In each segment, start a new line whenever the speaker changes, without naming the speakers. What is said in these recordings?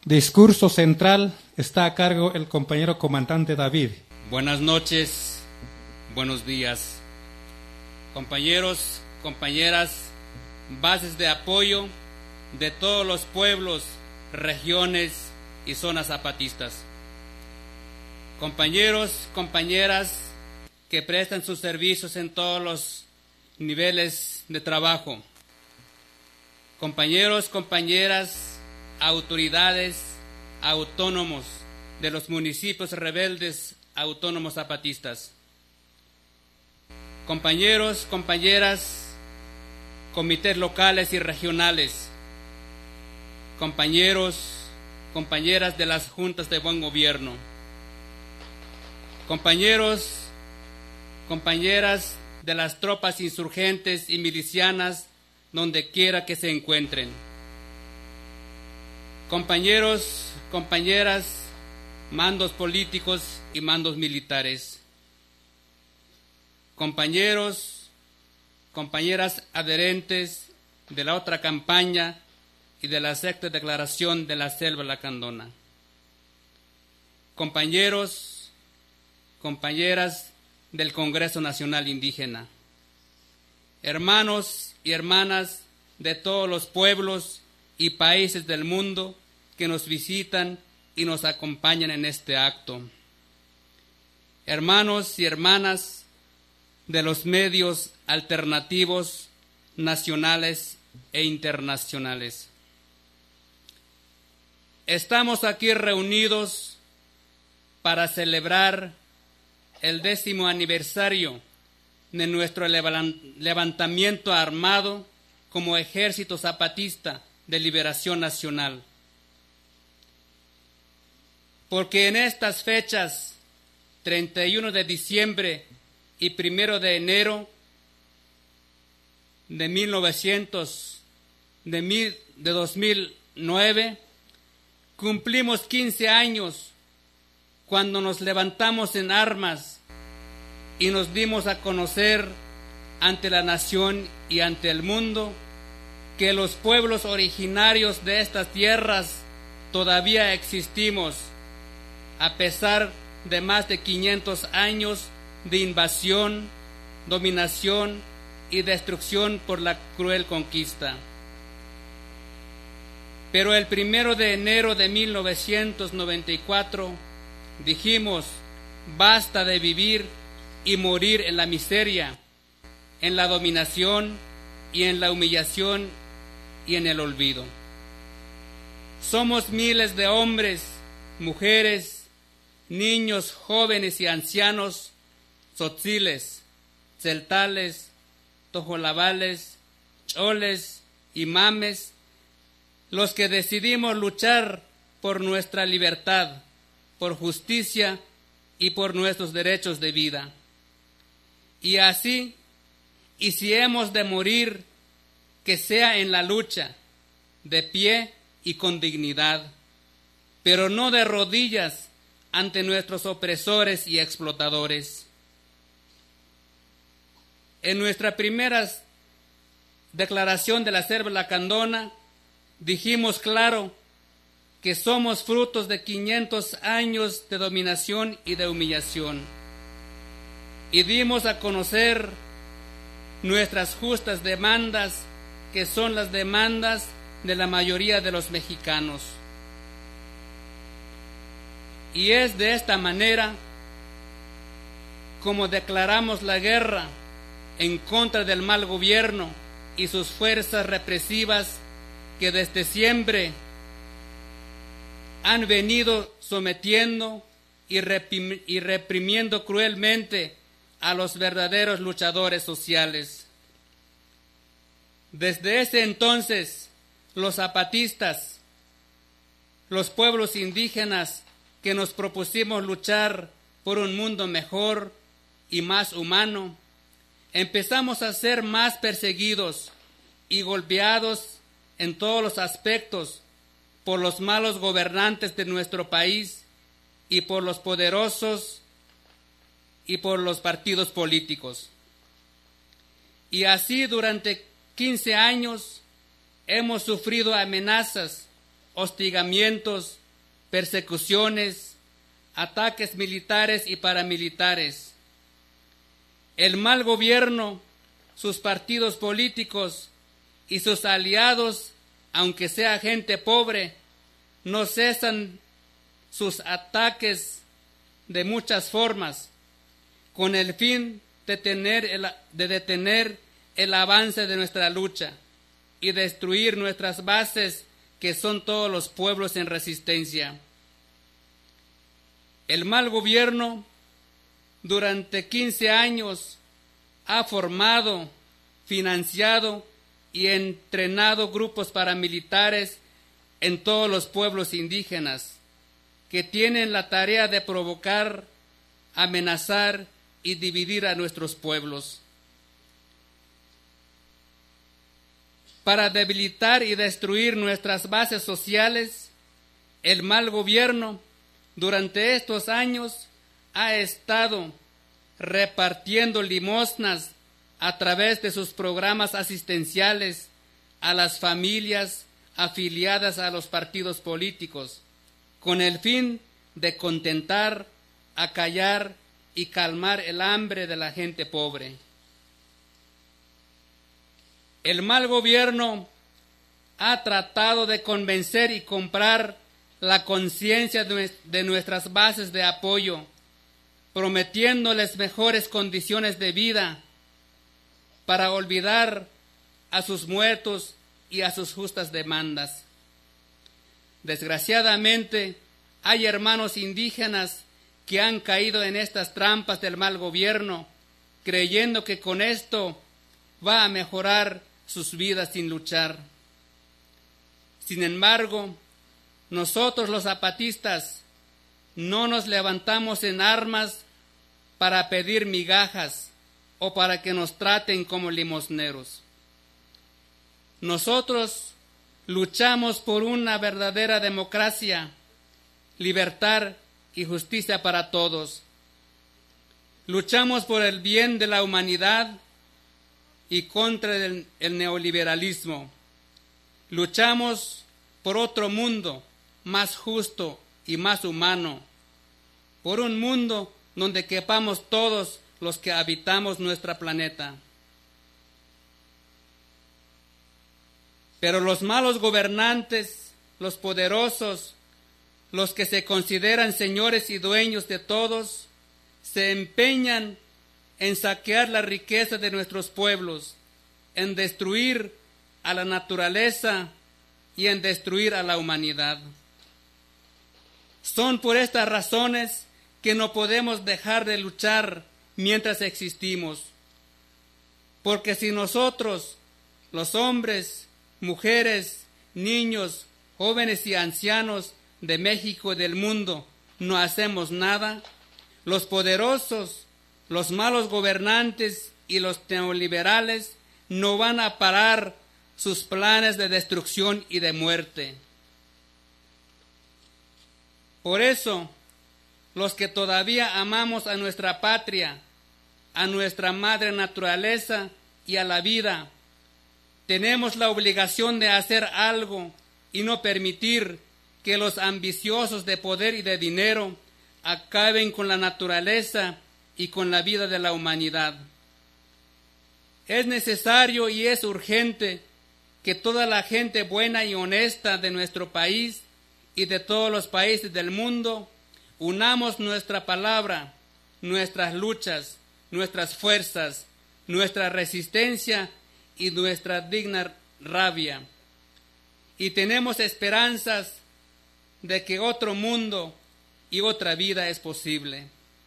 Discurso central está a cargo el compañero comandante David.
Buenas noches, buenos días, compañeros, compañeras, bases de apoyo de todos los pueblos, regiones y zonas zapatistas. Compañeros, compañeras que prestan sus servicios en todos los niveles de trabajo. Compañeros, compañeras, autoridades autónomos de los municipios rebeldes autónomos zapatistas. Compañeros, compañeras, comités locales y regionales. Compañeros, compañeras de las juntas de buen gobierno. Compañeros, compañeras de las tropas insurgentes y milicianas donde quiera que se encuentren. Compañeros, compañeras, mandos políticos y mandos militares. Compañeros, compañeras adherentes de la otra campaña y de la sexta declaración de la Selva Lacandona. Compañeros, compañeras del Congreso Nacional Indígena. Hermanos y hermanas de todos los pueblos y países del mundo que nos visitan y nos acompañan en este acto. Hermanos y hermanas de los medios alternativos nacionales e internacionales. Estamos aquí reunidos para celebrar el 10º aniversario de nuestro levantamiento armado como Ejército Zapatista de Liberación Nacional. Porque en estas fechas, 31 de diciembre y 1 de enero de 2009, cumplimos 15 años cuando nos levantamos en armas y nos dimos a conocer ante la nación y ante el mundo que los pueblos originarios de estas tierras todavía existimos, a pesar de más de 500 años de invasión, dominación y destrucción por la cruel conquista. Pero el 1 de enero de 1994 dijimos: basta de vivir y morir en la miseria, en la dominación y en la humillación y en el olvido. Somos miles de hombres, mujeres, niños, jóvenes y ancianos, tzotziles, tzeltales, tojolabales, choles y mames, los que decidimos luchar por nuestra libertad, por justicia y por nuestros derechos de vida. Y así, y si hemos de morir, que sea en la lucha, de pie y con dignidad, pero no de rodillas ante nuestros opresores y explotadores. En nuestra primera declaración de la Selva Lacandona dijimos claro que somos frutos de 500 años de dominación y de humillación, y dimos a conocer nuestras justas demandas, que son las demandas de la mayoría de los mexicanos. Y es de esta manera como declaramos la guerra en contra del mal gobierno y sus fuerzas represivas que desde siempre han venido sometiendo y reprimiendo cruelmente a los verdaderos luchadores sociales. Desde ese entonces, los zapatistas, los pueblos indígenas que nos propusimos luchar por un mundo mejor y más humano, empezamos a ser más perseguidos y golpeados en todos los aspectos por los malos gobernantes de nuestro país y por los poderosos y por los partidos políticos. Y así durante 15 años hemos sufrido amenazas hostigamientos, persecuciones, ataques militares y paramilitares. El mal gobierno, sus partidos políticos y sus aliados, aunque sea gente pobre, no cesan sus ataques de muchas formas, con el fin de detener el avance de nuestra lucha y destruir nuestras bases, que son todos los pueblos en resistencia. El mal gobierno durante 15 años ha formado, financiado y entrenado grupos paramilitares en todos los pueblos indígenas, que tienen la tarea de provocar, amenazar y dividir a nuestros pueblos. Para debilitar y destruir nuestras bases sociales, el mal gobierno durante estos años ha estado repartiendo limosnas a través de sus programas asistenciales a las familias afiliadas a los partidos políticos, con el fin de contentar, acallar y calmar el hambre de la gente pobre. El mal gobierno ha tratado de convencer y comprar la conciencia de nuestras bases de apoyo, prometiéndoles mejores condiciones de vida para olvidar a sus muertos y a sus justas demandas. Desgraciadamente, hay hermanos indígenas que han caído en estas trampas del mal gobierno, creyendo que con esto va a mejorar sus vidas sin luchar. Sin embargo, nosotros los zapatistas no nos levantamos en armas para pedir migajas o para que nos traten como limosneros. Nosotros luchamos por una verdadera democracia, libertad y justicia para todos. Luchamos por el bien de la humanidad y contra el neoliberalismo. Luchamos por otro mundo más justo y más humano, por un mundo donde quepamos todos los que habitamos nuestro planeta. Pero los malos gobernantes, los poderosos, los que se consideran señores y dueños de todos, se empeñan en saquear la riqueza de nuestros pueblos, en destruir a la naturaleza y en destruir a la humanidad. Son por estas razones que no podemos dejar de luchar mientras existimos, porque si nosotros, los hombres, mujeres, niños, jóvenes y ancianos de México y del mundo, no hacemos nada, los poderosos, los malos gobernantes y los neoliberales no van a parar sus planes de destrucción y de muerte. Por eso, los que todavía amamos a nuestra patria, a nuestra madre naturaleza y a la vida, tenemos la obligación de hacer algo y no permitir que los ambiciosos de poder y de dinero acaben con la naturaleza y con la vida de la humanidad. Es necesario y es urgente que toda la gente buena y honesta de nuestro país y de todos los países del mundo unamos nuestra palabra, nuestras luchas, nuestras fuerzas, nuestra resistencia y nuestra digna rabia. Y tenemos esperanzas de que otro mundo y otra vida es posible.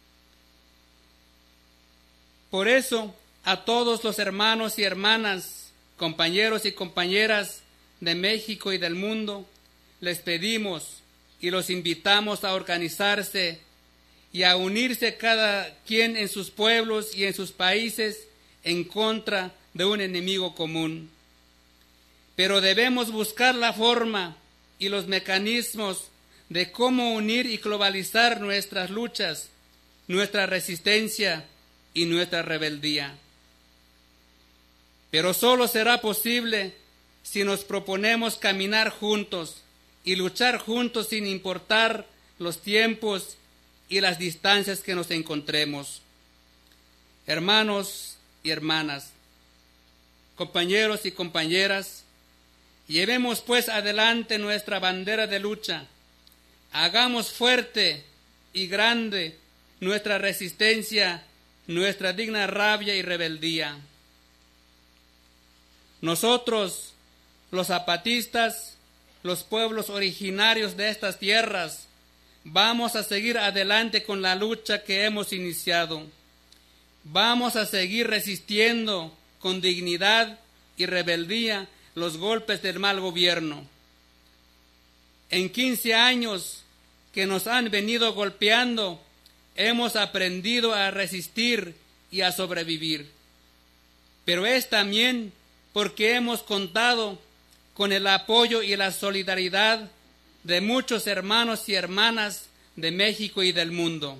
Por eso, a todos los hermanos y hermanas, compañeros y compañeras de México y del mundo, les pedimos y los invitamos a organizarse y a unirse cada quien en sus pueblos y en sus países en contra de un enemigo común. Pero debemos buscar la forma y los mecanismos de cómo unir y globalizar nuestras luchas, nuestra resistencia y nuestra rebeldía. Pero solo será posible si nos proponemos caminar juntos y luchar juntos sin importar los tiempos y las distancias que nos encontremos. Hermanos y hermanas, compañeros y compañeras, llevemos pues adelante nuestra bandera de lucha, hagamos fuerte y grande nuestra resistencia, nuestra digna rabia y rebeldía. Nosotros, los zapatistas, los pueblos originarios de estas tierras, vamos a seguir adelante con la lucha que hemos iniciado. Vamos a seguir resistiendo con dignidad y rebeldía los golpes del mal gobierno. En 15 años que nos han venido golpeando, hemos aprendido a resistir y a sobrevivir. Pero es también porque hemos contado con el apoyo y la solidaridad de muchos hermanos y hermanas de México y del mundo.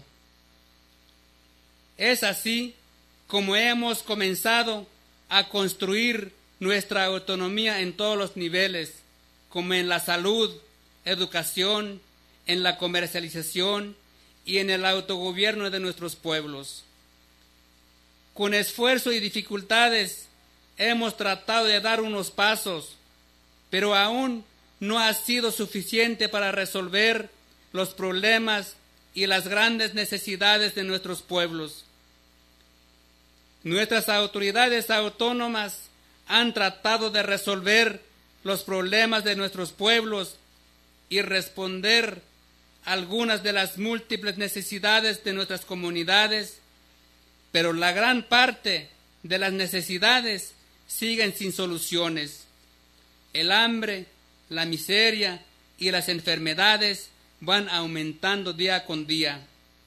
Es así como hemos comenzado a construir nuestra autonomía en todos los niveles, como en la salud, educación, en la comercialización y en el autogobierno de nuestros pueblos. Con esfuerzo y dificultades hemos tratado de dar unos pasos, pero aún no ha sido suficiente para resolver los problemas y las grandes necesidades de nuestros pueblos. Nuestras autoridades autónomas han tratado de resolver los problemas de nuestros pueblos y responder a algunas de las múltiples necesidades de nuestras comunidades, pero la gran parte de las necesidades siguen sin soluciones. El hambre, la miseria y las enfermedades van aumentando día con día.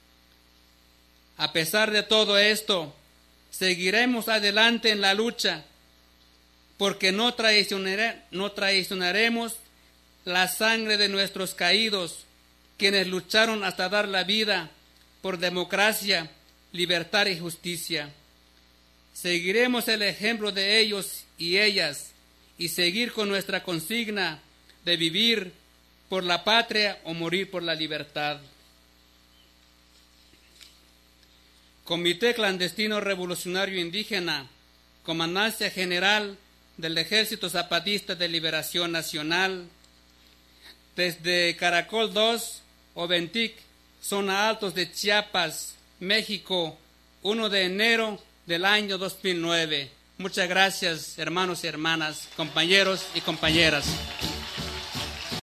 A pesar de todo esto, seguiremos adelante en la lucha, porque no traicionaremos la sangre de nuestros caídos, quienes lucharon hasta dar la vida por democracia, libertad y justicia. Seguiremos el ejemplo de ellos y ellas y seguir con nuestra consigna de vivir por la patria o morir por la libertad. Comité Clandestino Revolucionario Indígena, Comandancia General del Ejército Zapatista de Liberación Nacional, desde Caracol 2, Oventic, zona Altos de Chiapas, México, 1 de enero del año 2009. Muchas gracias, hermanos y hermanas, compañeros y compañeras.